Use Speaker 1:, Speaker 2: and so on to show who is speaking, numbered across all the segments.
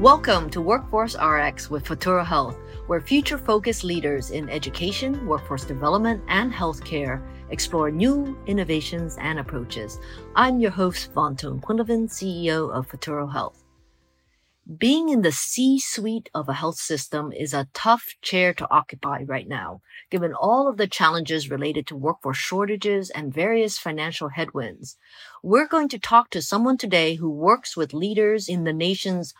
Speaker 1: Welcome to Workforce RX with Futuro Health, where future-focused leaders in education, workforce development, and healthcare explore new innovations and approaches. I'm your host, Vonton Quinlivan, CEO of Futuro Health. Being in the C-suite of a health system is a tough chair to occupy right now, given all of the challenges related to workforce shortages and various financial headwinds. We're going to talk to someone today who works with leaders in the nation's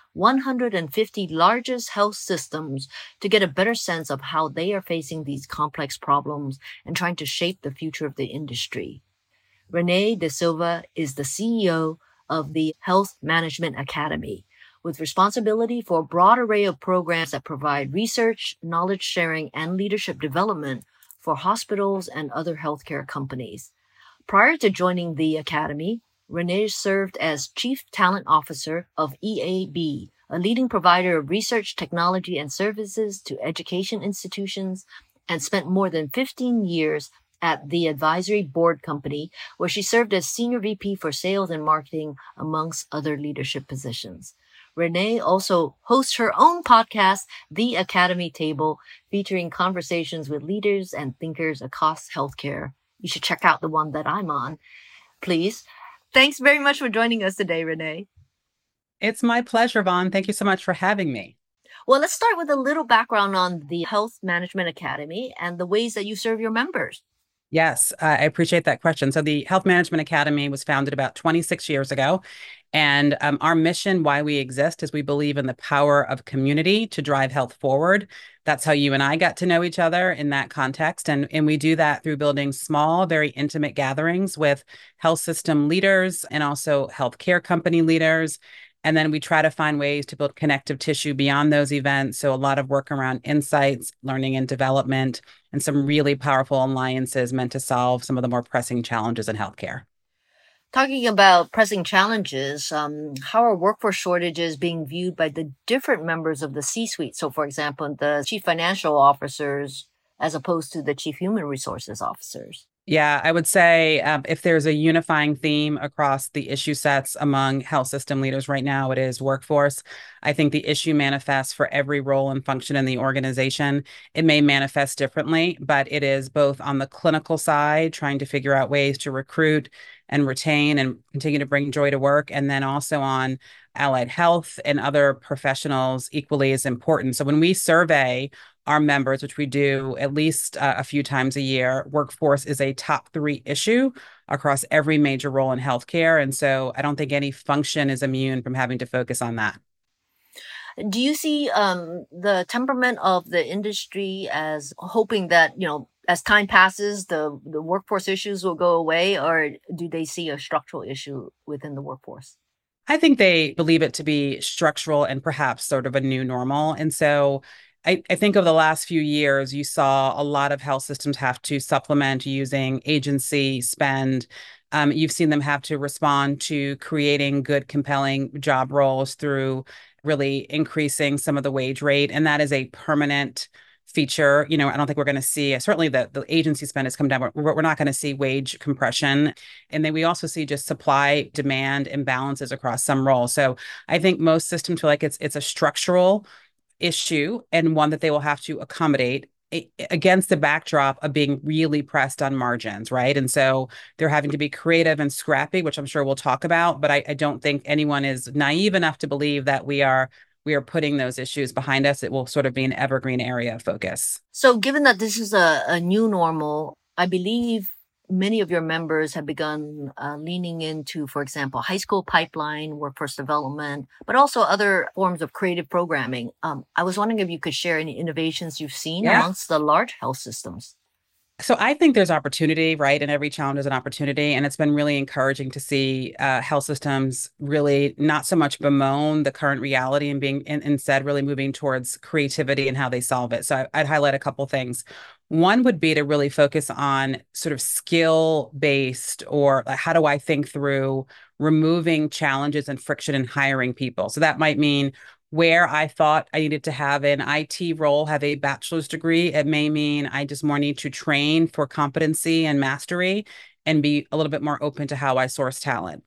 Speaker 1: 150 largest health systems to get a better sense of how they are facing these complex problems and trying to shape the future of the industry. Renee De Silva is the CEO of the Health Management Academy, with responsibility for a broad array of programs that provide research, knowledge sharing, and leadership development for hospitals and other healthcare companies. Prior to joining the Academy, Renee served as Chief Talent Officer of EAB, a leading provider of research, technology, and services to education institutions, and spent more than 15 years at the Advisory Board Company, where she served as Senior VP for Sales and Marketing, amongst other leadership positions. Renee also hosts her own podcast, The Academy Table, featuring conversations with leaders and thinkers across healthcare. You should check out the one that I'm on, please. Thanks very much for joining us today, Renee.
Speaker 2: It's my pleasure, Vaughn. Thank you so much for having me.
Speaker 1: Well, let's start with a little background on the Health Management Academy and the ways that you serve your members.
Speaker 2: Yes, I appreciate that question. So the Health Management Academy was founded about 26 years ago. And our mission, why we exist, is we believe in the power of community to drive health forward. That's how you and I got to know each other in that context. And we do that through building small, very intimate gatherings with health system leaders and also healthcare company leaders. And then we try to find ways to build connective tissue beyond those events. So a lot of work around insights, learning and development, and some really powerful alliances meant to solve some of the more pressing challenges in healthcare.
Speaker 1: Talking about pressing challenges, how are workforce shortages being viewed by the different members of the C-suite? So, for example, the chief financial officers as opposed to the chief human resources officers.
Speaker 2: Yeah, I would say if there's a unifying theme across the issue sets among health system leaders right now, it is workforce. I think the issue manifests for every role and function in the organization. It may manifest differently, but it is both on the clinical side, trying to figure out ways to recruit and retain and continue to bring joy to work, and then also on allied health and other professionals equally as important. So when we survey our members, which we do at least a few times a year, workforce is a top 3 issue across every major role in healthcare. And so I don't think any function is immune from having to focus on that.
Speaker 1: Do you see the temperament of the industry as hoping that, as time passes, the workforce issues will go away, or do they see a structural issue within the workforce?
Speaker 2: I think they believe it to be structural and perhaps sort of a new normal. And so I think over the last few years, you saw a lot of health systems have to supplement using agency spend. You've seen them have to respond to creating good, compelling job roles through really increasing some of the wage rate. And that is a permanent feature. I don't think we're going to see, certainly the agency spend has come down. We're not going to see wage compression. And then we also see just supply demand imbalances across some roles. So I think most systems feel like it's a structural issue and one that they will have to accommodate against the backdrop of being really pressed on margins, right? And so they're having to be creative and scrappy, which I'm sure we'll talk about, but I don't think anyone is naive enough to believe that we are putting those issues behind us. It will sort of be an evergreen area of focus.
Speaker 1: So given that this is a new normal, I believe many of your members have begun leaning into, for example, high school pipeline, workforce development, but also other forms of creative programming. I was wondering if you could share any innovations you've seen amongst the large health systems.
Speaker 2: So I think there's opportunity, right? And every challenge is an opportunity. And it's been really encouraging to see health systems really not so much bemoan the current reality and instead really moving towards creativity and how they solve it. So I'd highlight a couple things. One would be to really focus on sort of skill-based, or how do I think through removing challenges and friction in hiring people? So that might mean where I thought I needed to have an IT role, have a bachelor's degree. It may mean I just more need to train for competency and mastery and be a little bit more open to how I source talent.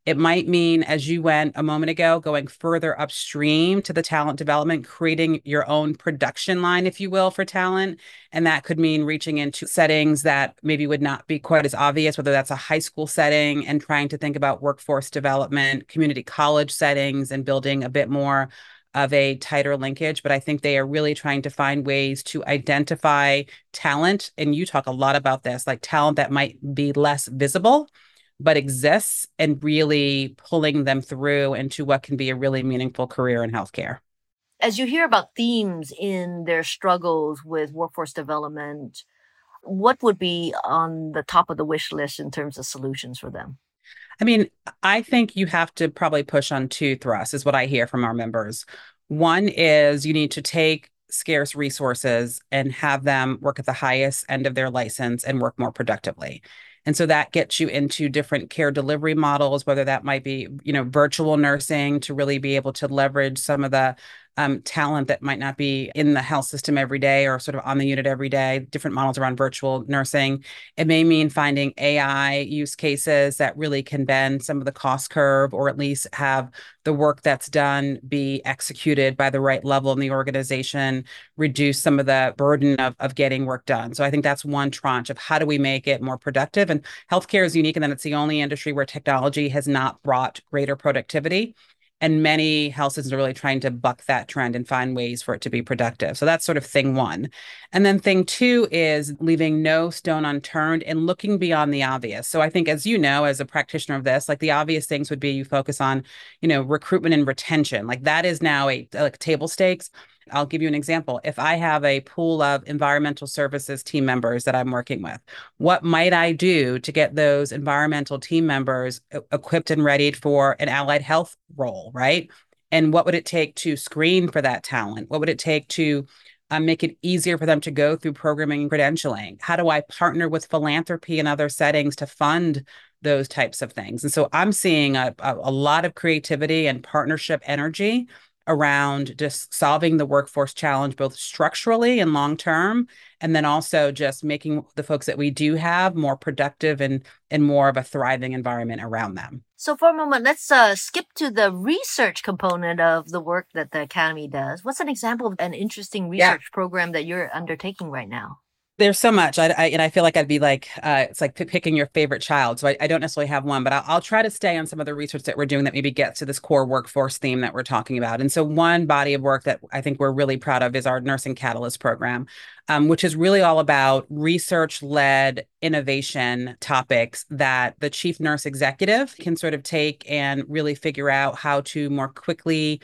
Speaker 2: It might mean, as you went a moment ago, going further upstream to the talent development, creating your own production line, if you will, for talent. And that could mean reaching into settings that maybe would not be quite as obvious, whether that's a high school setting and trying to think about workforce development, community college settings, and building a bit more of a tighter linkage. But I think they are really trying to find ways to identify talent. And you talk a lot about this, like talent that might be less visible, but exists, and really pulling them through into what can be a really meaningful career in healthcare.
Speaker 1: As you hear about themes in their struggles with workforce development, what would be on the top of the wish list in terms of solutions for them?
Speaker 2: I mean, I think you have to probably push on two thrusts, is what I hear from our members. One is you need to take scarce resources and have them work at the highest end of their license and work more productively. And so that gets you into different care delivery models, whether that might be, virtual nursing to really be able to leverage some of the talent that might not be in the health system every day or sort of on the unit every day, different models around virtual nursing. It may mean finding AI use cases that really can bend some of the cost curve, or at least have the work that's done be executed by the right level in the organization, reduce some of the burden of getting work done. So I think that's one tranche of how do we make it more productive. And healthcare is unique in that it's the only industry where technology has not brought greater productivity. And many health systems are really trying to buck that trend and find ways for it to be productive. So that's sort of thing one. And then thing two is leaving no stone unturned and looking beyond the obvious. So I think, as you know, as a practitioner of this, like the obvious things would be you focus on, recruitment and retention. Like that is now like table stakes. I'll give you an example. If I have a pool of environmental services team members that I'm working with, what might I do to get those environmental team members equipped and readied for an allied health role, right? And what would it take to screen for that talent? What would it take to make it easier for them to go through programming and credentialing? How do I partner with philanthropy and other settings to fund those types of things? And so I'm seeing a lot of creativity and partnership energy around just solving the workforce challenge, both structurally and long term, and then also just making the folks that we do have more productive and more of a thriving environment around them.
Speaker 1: So for a moment, let's skip to the research component of the work that the Academy does. What's an example of an interesting research program that you're undertaking right now?
Speaker 2: There's so much. And I feel like I'd be like, it's like picking your favorite child. So I don't necessarily have one, but I'll try to stay on some of the research that we're doing that maybe gets to this core workforce theme that we're talking about. And so one body of work that I think we're really proud of is our Nursing Catalyst program, which is really all about research-led innovation topics that the chief nurse executive can sort of take and really figure out how to more quickly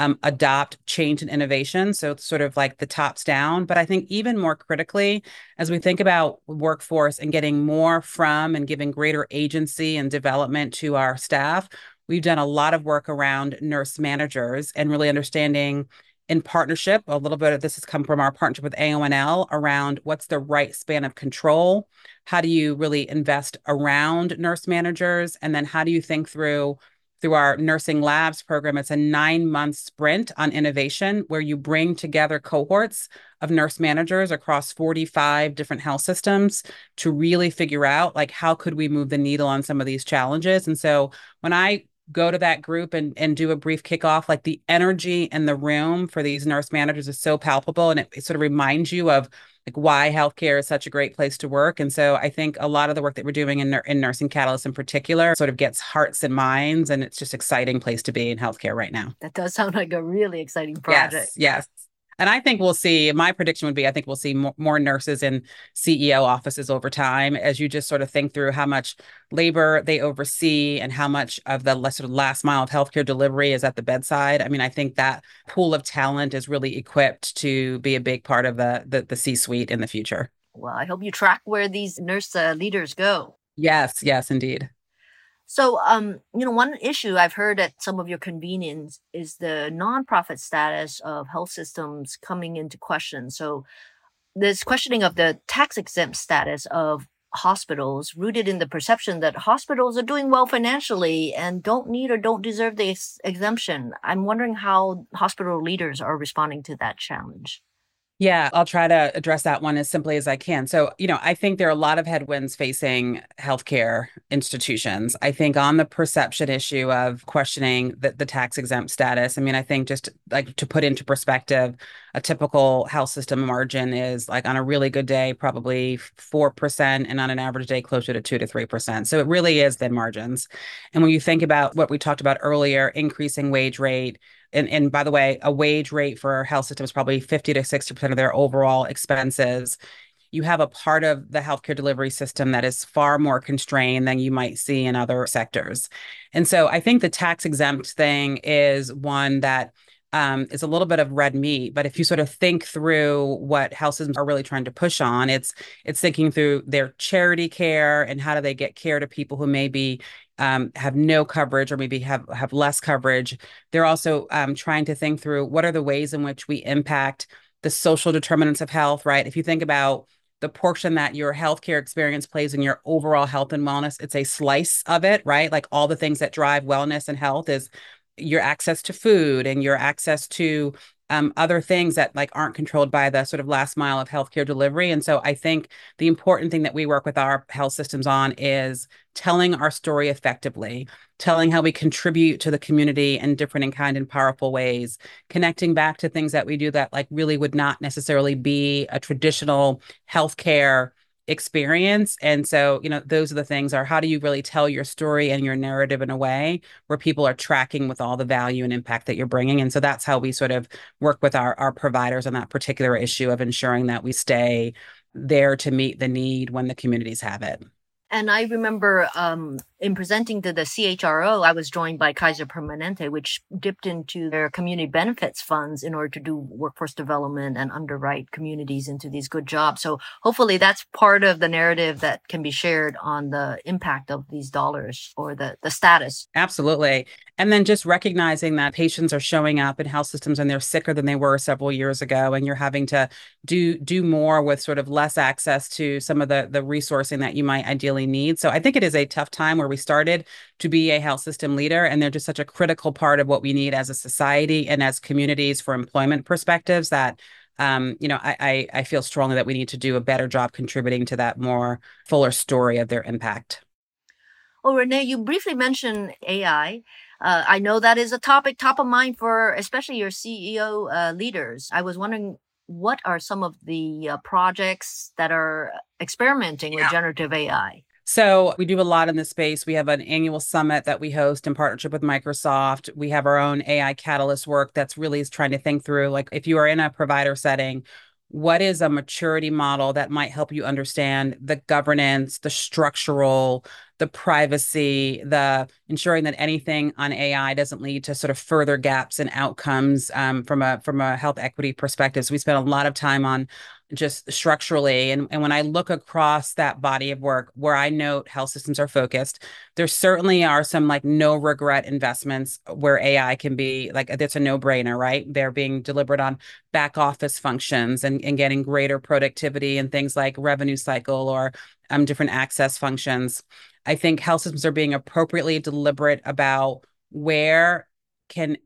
Speaker 2: adopt change and innovation. So it's sort of like the tops down. But I think even more critically, as we think about workforce and getting more from and giving greater agency and development to our staff, we've done a lot of work around nurse managers and really understanding in partnership. A little bit of this has come from our partnership with AONL around what's the right span of control. How do you really invest around nurse managers? And then how do you think through our Nursing Labs program? It's a 9-month sprint on innovation where you bring together cohorts of nurse managers across 45 different health systems to really figure out, like, how could we move the needle on some of these challenges? And so when I go to that group and do a brief kickoff, like the energy in the room for these nurse managers is so palpable, and it sort of reminds you of like why healthcare is such a great place to work. And so I think a lot of the work that we're doing in Nursing Catalyst in particular sort of gets hearts and minds, and it's just an exciting place to be in healthcare right now.
Speaker 1: That does sound like a really exciting project.
Speaker 2: Yes. And I think we'll see, my prediction would be, I think we'll see more nurses in CEO offices over time, as you just sort of think through how much labor they oversee and how much of the sort of last mile of healthcare delivery is at the bedside. I mean, I think that pool of talent is really equipped to be a big part of the C-suite in the future.
Speaker 1: Well, I hope you track where these nurse leaders go.
Speaker 2: Yes, indeed.
Speaker 1: So, one issue I've heard at some of your convenings is the nonprofit status of health systems coming into question. So, there's questioning of the tax exempt status of hospitals, rooted in the perception that hospitals are doing well financially and don't need or don't deserve the exemption. I'm wondering how hospital leaders are responding to that challenge.
Speaker 2: Yeah, I'll try to address that one as simply as I can. So, I think there are a lot of headwinds facing healthcare institutions. I think on the perception issue of questioning the tax exempt status, I mean, I think just like to put into perspective, a typical health system margin is like on a really good day, probably 4%, and on an average day, closer to 2 to 3%. So it really is thin margins. And when you think about what we talked about earlier, increasing wage rate, and by the way, a wage rate for health systems is probably 50 to 60% of their overall expenses. You have a part of the healthcare delivery system that is far more constrained than you might see in other sectors. And so I think the tax exempt thing is one that is a little bit of red meat. But if you sort of think through what health systems are really trying to push on, it's thinking through their charity care and how do they get care to people who maybe have no coverage or maybe have less coverage. They're also trying to think through what are the ways in which we impact the social determinants of health, right? If you think about the portion that your healthcare experience plays in your overall health and wellness, it's a slice of it, right? Like all the things that drive wellness and health is your access to food and your access to other things that like aren't controlled by the sort of last mile of healthcare delivery. And so I think the important thing that we work with our health systems on is telling our story effectively, telling how we contribute to the community in different and kind and powerful ways, connecting back to things that we do that like really would not necessarily be a traditional healthcare experience. And so, those are the things are how do you really tell your story and your narrative in a way where people are tracking with all the value and impact that you're bringing. And so that's how we sort of work with our providers on that particular issue of ensuring that we stay there to meet the need when the communities have it.
Speaker 1: And I remember in presenting to the CHRO, I was joined by Kaiser Permanente, which dipped into their community benefits funds in order to do workforce development and underwrite communities into these good jobs. So hopefully that's part of the narrative that can be shared on the impact of these dollars or the status.
Speaker 2: Absolutely. And then just recognizing that patients are showing up in health systems and they're sicker than they were several years ago, and you're having to do more with sort of less access to some of the resourcing that you might ideally need. So I think it is a tough time where we started to be a health system leader, and they're just such a critical part of what we need as a society and as communities for employment perspectives that I feel strongly that we need to do a better job contributing to that more fuller story of their impact.
Speaker 1: Oh, Renee, you briefly mentioned AI. I know that is a topic top of mind for especially your CEO leaders. I was wondering, what are some of the projects that are experimenting with generative AI?
Speaker 2: So we do a lot in this space. We have an annual summit that we host in partnership with Microsoft. We have our own AI catalyst work that's really is trying to think through, like if you are in a provider setting, what is a maturity model that might help you understand the governance, the structural, the privacy, the ensuring that anything on AI doesn't lead to sort of further gaps in outcomes from a health equity perspective. So we spend a lot of time on just structurally. And when I look across that body of work where I note health systems are focused, there certainly are some like no regret investments where AI can be like, it's a no brainer, right? They're being delivered on back office functions and getting greater productivity and things like revenue cycle or different access functions. I think health systems are being appropriately deliberate about where can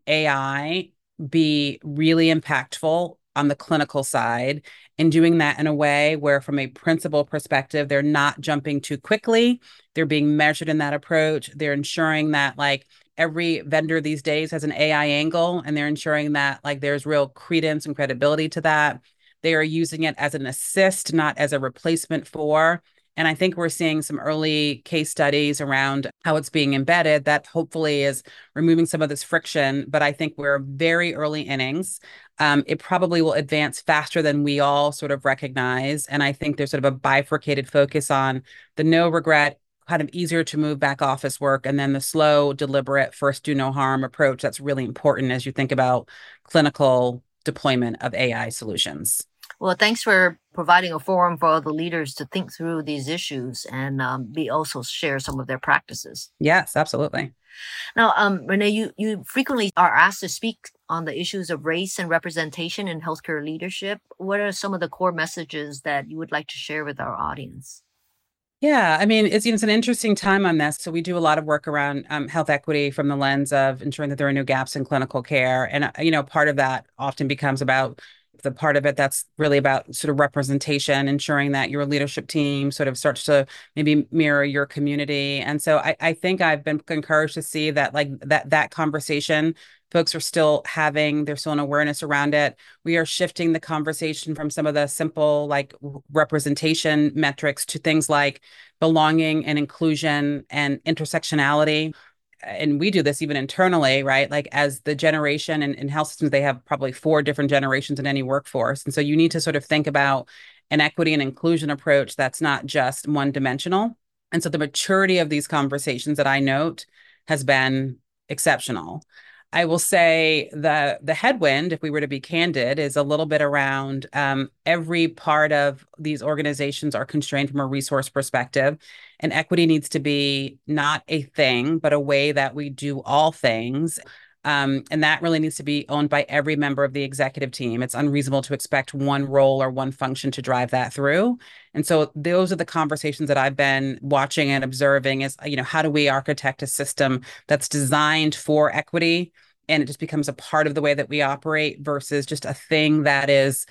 Speaker 2: AI be really impactful on the clinical side and doing that in a way where from a principal perspective, they're not jumping too quickly. They're being measured in that approach. They're ensuring that like every vendor these days has an AI angle, and they're ensuring that like there's real credence and credibility to that. They are using it as an assist, not as a replacement for. And I think we're seeing some early case studies around how it's being embedded that hopefully is removing some of this friction. But I think we're very early innings. It probably will advance faster than we all sort of recognize. And I think there's sort of a bifurcated focus on the no regret, kind of easier to move back office work, and then the slow, deliberate, first do no harm approach that's really important as you think about clinical deployment of AI solutions.
Speaker 1: Well, thanks for providing a forum for other leaders to think through these issues and be also share some of their practices.
Speaker 2: Yes, absolutely.
Speaker 1: Now, Renee, you frequently are asked to speak on the issues of race and representation in healthcare leadership. What are some of the core messages that you would like to share with our audience?
Speaker 2: Yeah, I mean, it's an interesting time on this. So we do a lot of work around health equity from the lens of ensuring that there are no gaps in clinical care, and part of that often becomes about the part of it that's really about sort of representation, ensuring that your leadership team sort of starts to maybe mirror your community. And so I think I've been encouraged to see that like that conversation, folks are still having, there's still an awareness around it. We are shifting the conversation from some of the simple like representation metrics to things like belonging and inclusion and intersectionality. And we do this even internally, right? Like as the generation in health systems, they have probably four different generations in any workforce. And so you need to sort of think about an equity and inclusion approach that's not just one dimensional. And so the maturity of these conversations that I note has been exceptional. I will say the headwind, if we were to be candid, is a little bit around every part of these organizations are constrained from a resource perspective. And equity needs to be not a thing, but a way that we do all things. And that really needs to be owned by every member of the executive team. It's unreasonable to expect one role or one function to drive that through. And so those are the conversations that I've been watching and observing is, how do we architect a system that's designed for equity and it just becomes a part of the way that we operate versus just a thing that is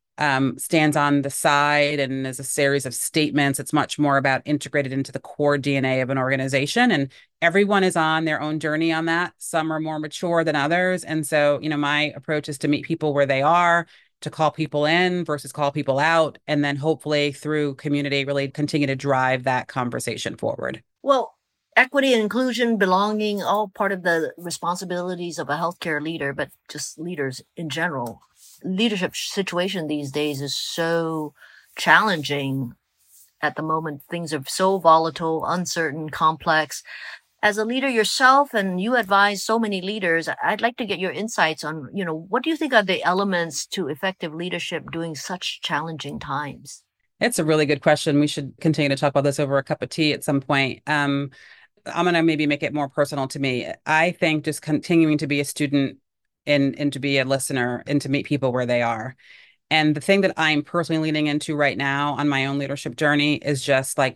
Speaker 2: stands on the side and is a series of statements. It's much more about integrated into the core DNA of an organization. And everyone is on their own journey on that. Some are more mature than others. And so, my approach is to meet people where they are, to call people in versus call people out, and then hopefully through community, really continue to drive that conversation forward.
Speaker 1: Well, equity and inclusion, belonging, all part of the responsibilities of a healthcare leader, but just leaders in general. Leadership situation these days is so challenging at the moment. Things are so volatile, uncertain, complex. As a leader yourself, and you advise so many leaders, I'd like to get your insights on, what do you think are the elements to effective leadership during such challenging times?
Speaker 2: It's a really good question. We should continue to talk about this over a cup of tea at some point. I'm going to maybe make it more personal to me. I think just continuing to be a student and to be a listener and to meet people where they are. And the thing that I'm personally leaning into right now on my own leadership journey is just like,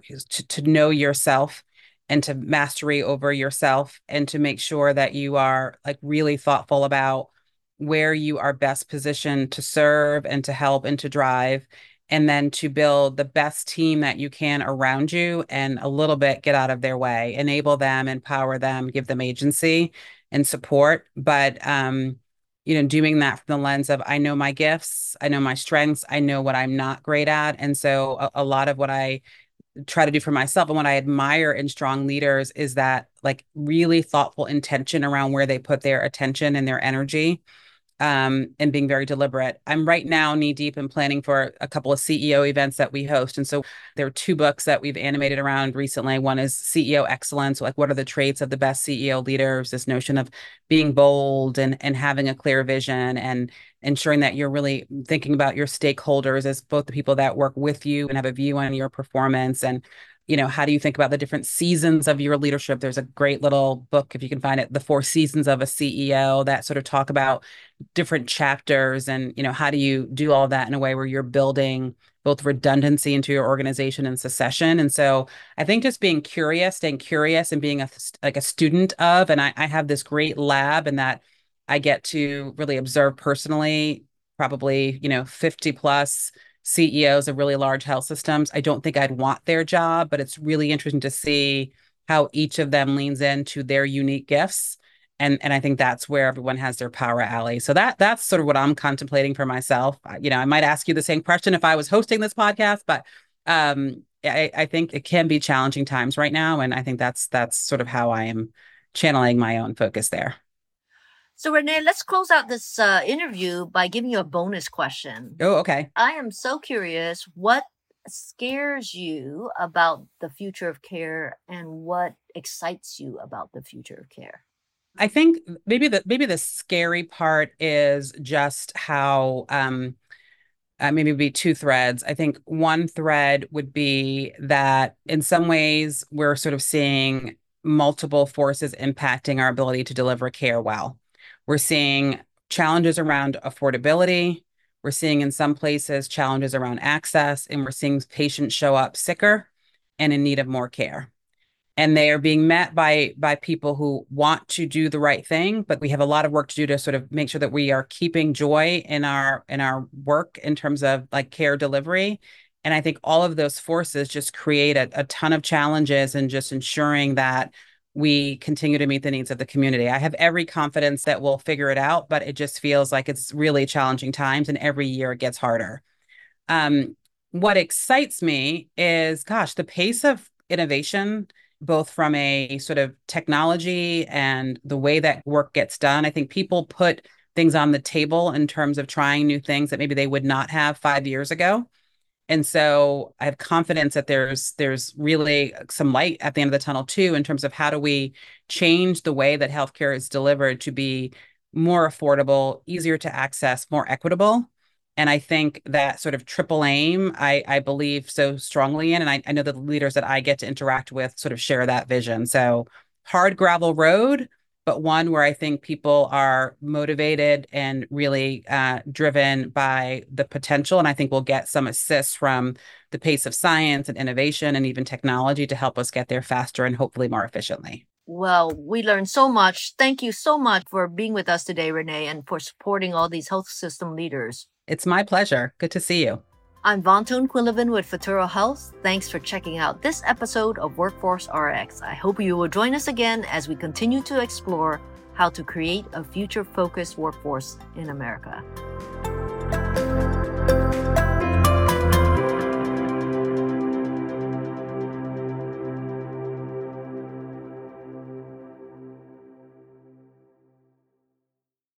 Speaker 2: to know yourself and to mastery over yourself and to make sure that you are like really thoughtful about where you are best positioned to serve and to help and to drive, and then to build the best team that you can around you and a little bit get out of their way, enable them, empower them, give them agency and support. But, doing that from the lens of, I know my gifts, I know my strengths, I know what I'm not great at. And so a lot of what I try to do for myself and what I admire in strong leaders is that like really thoughtful intention around where they put their attention and their energy, and being very deliberate. I'm right now knee deep in planning for a couple of CEO events that we host. And so there are two books that we've animated around recently. One is CEO Excellence, like what are the traits of the best CEO leaders, this notion of being bold and having a clear vision and ensuring that you're really thinking about your stakeholders as both the people that work with you and have a view on your performance. And how do you think about the different seasons of your leadership? There's a great little book, if you can find it, The Four Seasons of a CEO, that sort of talk about different chapters and, how do you do all that in a way where you're building both redundancy into your organization and succession. And so I think just being curious, staying curious and being a student of, and I have this great lab and that I get to really observe personally, probably, 50 plus CEOs of really large health systems. I don't think I'd want their job, but it's really interesting to see how each of them leans into their unique gifts. And I think that's where everyone has their power alley. So that's sort of what I'm contemplating for myself. I might ask you the same question if I was hosting this podcast, but I think it can be challenging times right now. And I think that's sort of how I am channeling my own focus there.
Speaker 1: So, Renee, let's close out this interview by giving you a bonus question.
Speaker 2: Oh, okay.
Speaker 1: I am so curious, what scares you about the future of care and what excites you about the future of care?
Speaker 2: I think maybe the scary part is just how maybe it'd be two threads. I think one thread would be that in some ways we're sort of seeing multiple forces impacting our ability to deliver care well. We're seeing challenges around affordability. We're seeing in some places challenges around access, and we're seeing patients show up sicker and in need of more care. and they are being met by people who want to do the right thing, but we have a lot of work to do to sort of make sure that we are keeping joy in our work in terms of like care delivery. And I think all of those forces just create a ton of challenges and just ensuring that we continue to meet the needs of the community. I have every confidence that we'll figure it out, but it just feels like it's really challenging times, and every year it gets harder. What excites me is, gosh, the pace of innovation, both from a sort of technology and the way that work gets done. I think people put things on the table in terms of trying new things that maybe they would not have 5 years ago. And so I have confidence that there's really some light at the end of the tunnel too, in terms of how do we change the way that healthcare is delivered to be more affordable, easier to access, more equitable. And I think that sort of triple aim, I believe so strongly in. And I know that the leaders that I get to interact with sort of share that vision. So hard gravel road, but one where I think people are motivated and really driven by the potential. And I think we'll get some assist from the pace of science and innovation and even technology to help us get there faster and hopefully more efficiently.
Speaker 1: Well, we learned so much. Thank you so much for being with us today, Renee, and for supporting all these health system leaders.
Speaker 2: It's my pleasure. Good to see you.
Speaker 1: I'm Vontoon Quinlivan with Futuro Health. Thanks for checking out this episode of Workforce RX. I hope you will join us again as we continue to explore how to create a future-focused workforce in America.